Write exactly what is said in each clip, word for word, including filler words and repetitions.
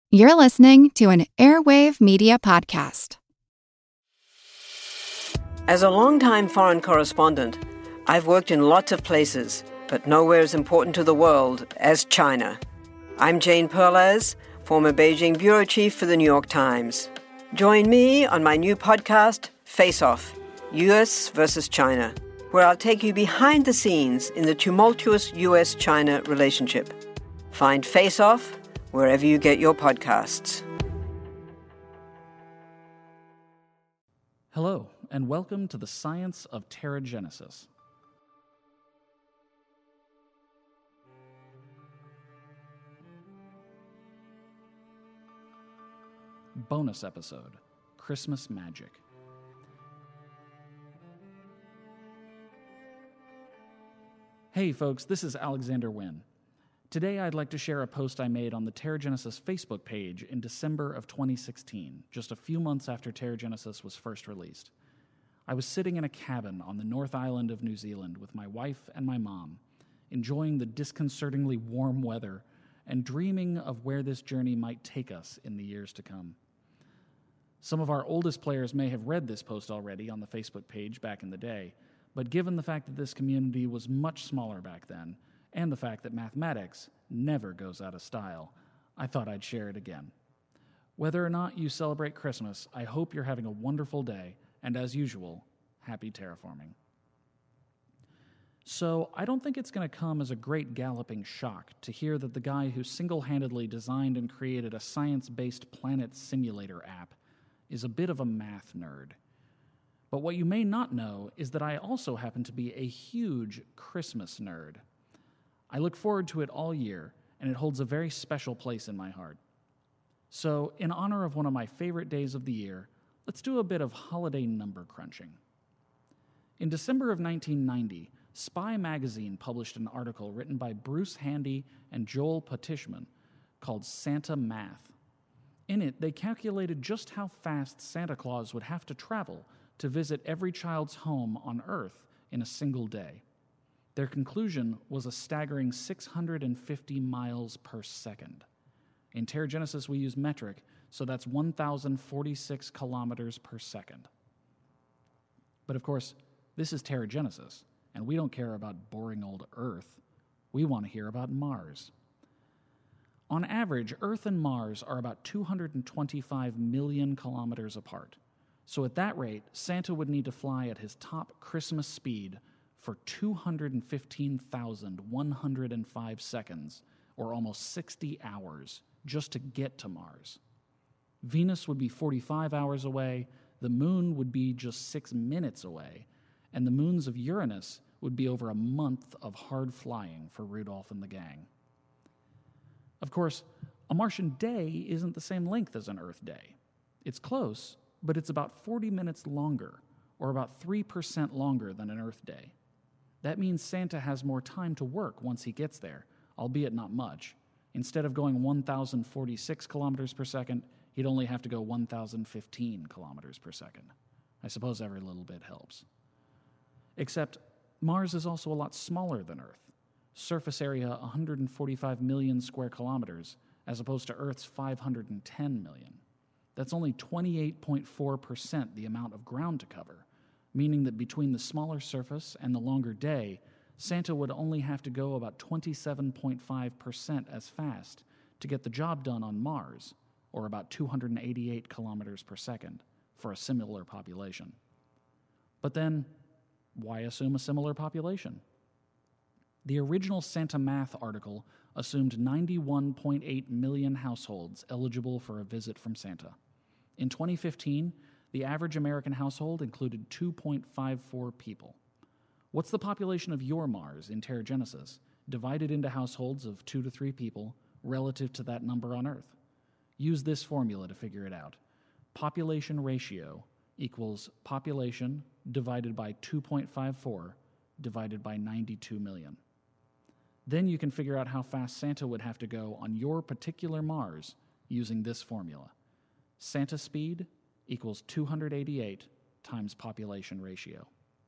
You're listening to an Airwave Media Podcast. As a longtime foreign correspondent, I've worked in lots of places, but nowhere as important to the world as China. I'm Jane Perlez, former Beijing bureau chief for the New York Times. Join me on my new podcast, Face Off, U S versus China, where I'll take you behind the scenes in the tumultuous U S China relationship. Find Face Off wherever you get your podcasts. Hello, and welcome to the Science of Pterogenesis. Bonus episode, Christmas Magic. Hey folks, this is Alexander Wynn. Today I'd like to share a post I made on the Pterogenesis Facebook page in December of twenty sixteen, just a few months after Pterogenesis was first released. I was sitting in a cabin on the North Island of New Zealand with my wife and my mom, enjoying the disconcertingly warm weather and dreaming of where this journey might take us in the years to come. Some of our oldest players may have read this post already on the Facebook page back in the day, but given the fact that this community was much smaller back then, and the fact that mathematics never goes out of style, I thought I'd share it again. Whether or not you celebrate Christmas, I hope you're having a wonderful day, and as usual, happy terraforming. So, I don't think it's going to come as a great galloping shock to hear that the guy who single-handedly designed and created a science-based planet simulator app is a bit of a math nerd. But what you may not know is that I also happen to be a huge Christmas nerd. I look forward to it all year, and it holds a very special place in my heart. So, in honor of one of my favorite days of the year, let's do a bit of holiday number crunching. In December of nineteen ninety, Spy Magazine published an article written by Bruce Handy and Joel Potishman called Santa Math. In it, they calculated just how fast Santa Claus would have to travel to visit every child's home on Earth in a single day. Their conclusion was a staggering six hundred fifty miles per second. In Pterogenesis, we use metric, so that's one thousand forty-six kilometers per second. But of course, this is Pterogenesis, and we don't care about boring old Earth. We want to hear about Mars. On average, Earth and Mars are about two hundred twenty-five million kilometers apart. So at that rate, Santa would need to fly at his top Christmas speed for two hundred fifteen thousand one hundred five seconds, or almost sixty hours, just to get to Mars. Venus would be forty-five hours away, the Moon would be just six minutes away, and the moons of Uranus would be over a month of hard flying for Rudolph and the gang. Of course, a Martian day isn't the same length as an Earth day. It's close, but it's about forty minutes longer, or about three percent longer than an Earth day. That means Santa has more time to work once he gets there, albeit not much. Instead of going one thousand forty-six kilometers per second, he'd only have to go one thousand fifteen kilometers per second. I suppose every little bit helps. Except, Mars is also a lot smaller than Earth. Surface area one hundred forty-five million square kilometers, as opposed to Earth's five hundred ten million. That's only twenty-eight point four percent the amount of ground to cover, meaning that between the smaller surface and the longer day, Santa would only have to go about twenty-seven point five percent as fast to get the job done on Mars, or about two hundred eighty-eight kilometers per second, for a similar population. But then, why assume a similar population? The original Santa Math article assumed ninety-one point eight million households eligible for a visit from Santa. In twenty fifteen, the average American household included two point five four people. What's the population of your Mars in Pterogenesis, divided into households of two to three people, relative to that number on Earth? Use this formula to figure it out. Population ratio equals population divided by two point five four divided by ninety-two million. Then you can figure out how fast Santa would have to go on your particular Mars using this formula. Santa speed equals two hundred eighty-eight times population ratio.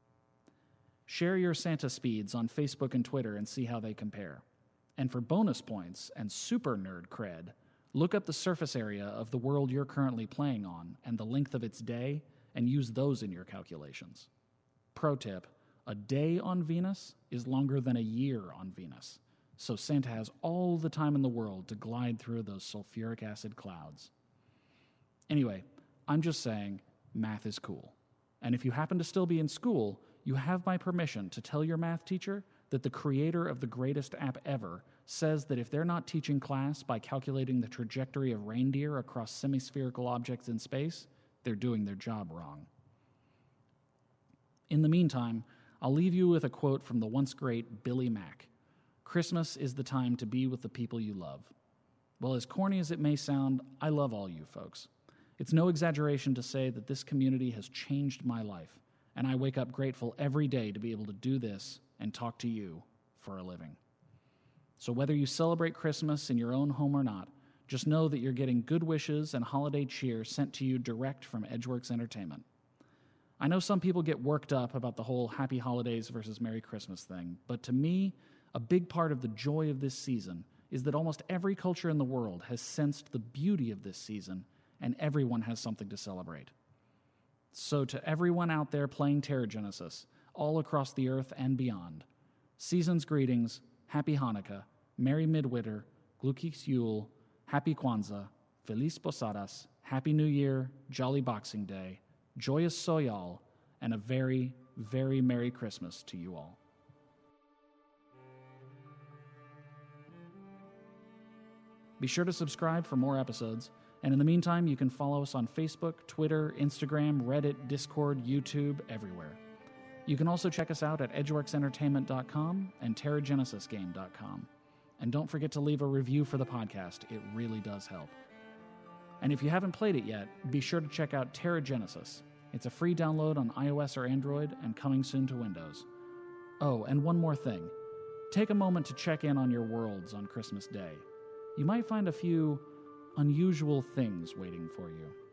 Share your Santa speeds on Facebook and Twitter and see how they compare. And for bonus points and super nerd cred, Look up the surface area of the world you're currently playing on and the length of its day, and use those in your calculations. Pro tip, a day on Venus is longer than a year on Venus, so Santa has all the time in the world to glide through those sulfuric acid clouds. Anyway, I'm just saying, math is cool. And if you happen to still be in school, you have my permission to tell your math teacher that the creator of the greatest app ever says that if they're not teaching class by calculating the trajectory of reindeer across semispherical objects in space, they're doing their job wrong. In the meantime, I'll leave you with a quote from the once great Billy Mack. Christmas is the time to be with the people you love. Well, as corny as it may sound, I love all you folks. It's no exaggeration to say that this community has changed my life, and I wake up grateful every day to be able to do this and talk to you for a living. So whether you celebrate Christmas in your own home or not, just know that you're getting good wishes and holiday cheer sent to you direct from Edgeworks Entertainment. I know some people get worked up about the whole Happy Holidays versus Merry Christmas thing, but to me, a big part of the joy of this season is that almost every culture in the world has sensed the beauty of this season, and everyone has something to celebrate. So to everyone out there playing Terragenesis, all across the earth and beyond, season's greetings, Happy Hanukkah, Merry Midwinter, Glückliches Yule, Happy Kwanzaa, Feliz Posadas, Happy New Year, Jolly Boxing Day, Joyous Soyal, and a very, very Merry Christmas to you all. Be sure to subscribe for more episodes, and in the meantime, you can follow us on Facebook, Twitter, Instagram, Reddit, Discord, YouTube, everywhere. You can also check us out at edgeworks entertainment dot com and terragenesis game dot com. And don't forget to leave a review for the podcast. It really does help. And if you haven't played it yet, be sure to check out Terragenesis. It's a free download on iOS or Android and coming soon to Windows. Oh, and one more thing. Take a moment to check in on your worlds on Christmas Day. You might find a few unusual things waiting for you.